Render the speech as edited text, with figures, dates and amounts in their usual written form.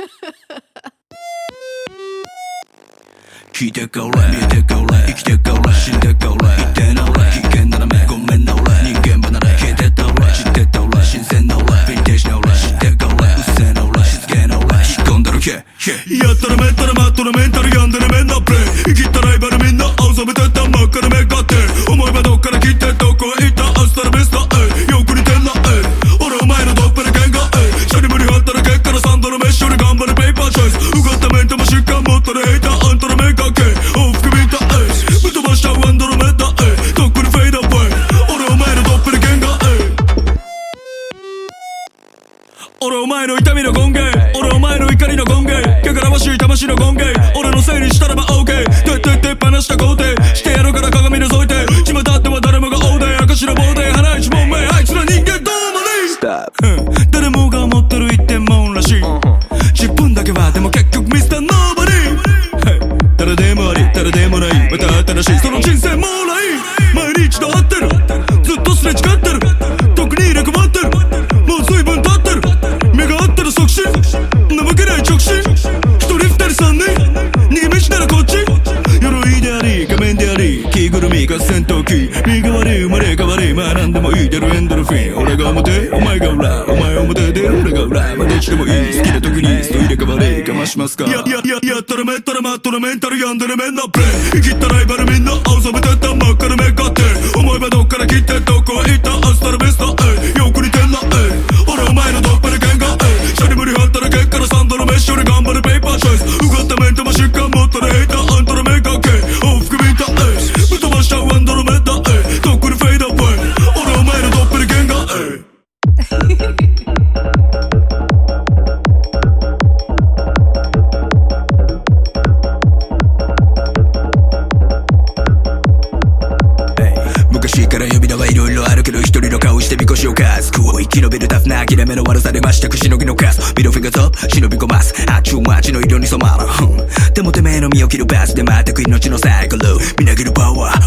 聞いてか俺見てか俺生きてか俺死んでか俺言ってな俺危険なめごめんな俺人間離れ消えてった俺知ってた俺新鮮な俺ヴィンテージな俺知ってか俺うっせえな俺しつけな俺引っ込んだろけやったらめったらマットなメンタル病んでるメンなプレイ生きったライバルみんな青ざめてった真っ赤で目がって思えばどっから来てどこへ行ったアスタラベスタよく似てんな俺お前のドッペルゲンガシャリブリ張ったら結果の3度の飯より頑張るペーパーチョイスうがったメンタも疾患持ったらヘイターあんたの目がけ往復ビンタぶっ飛ばしちゃうアンドロメダとっくにフェイドアウェイ俺お前のドッペルゲンガ俺お前の痛みの権限俺お前の怒りの権限汚らわしい魂の権限俺のせいにしたらば OK てってって話した肯定してやるから鏡覗いて巷っては誰もが大で赤白棒で花一問目あいつら人間どうもね誰もが持ってる一点もんらしい10分だけはでも結局ミスターノーバディ誰でもあり誰でもないまた新しいその人生もらい毎日と会ってるずっとすれ違ってる特に入れ替わってるもう随分経ってる目が合ったら即死怠けない直進一人二人三人逃げ飯ならこっち鎧であり仮面であり着ぐるみが戦闘機身代わり生まれ変わりまあ何でもいい出るエンドルフィン俺が表お前が裏お前表で俺が裏まあどっちでもいい好きな時にスト入れ替わりかましますかやったらめったらマットなメンタル病んでるメンなプレイ生きったライバルみんな青ざめてった真っ赤で目がって思えばどっから来てどこへ行ったアスタラベスタよく似てんな俺お前のドッペルゲンガシャリブリ張ったら結果の3度の飯より頑張るペーパーチョイスうがったメンタも疾患持ったらヘイターあんたの目がけ往復ビンタぶっ飛ばしちゃうアンドロメダとっくにフェイドアウェイ俺お前のドッペルゲンガ昔から呼び名はいろいろあるけど一人の顔してみこしをかす苦を生き延びるタフな諦めの悪さで増したくしのぎのカスミドルフィンガーズアップ忍び込ますあっちゅう街の色に染まるでもてめえの身を切るバスで全く命のサイクルみなぎるパワー